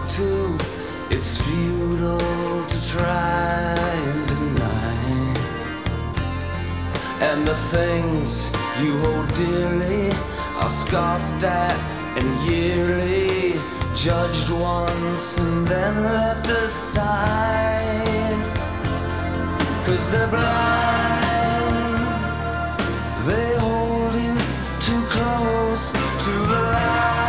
to, it's futile to try and deny. And the things you hold dearly are scoffed at and yearly judged once and then left aside. 'Cause they're blind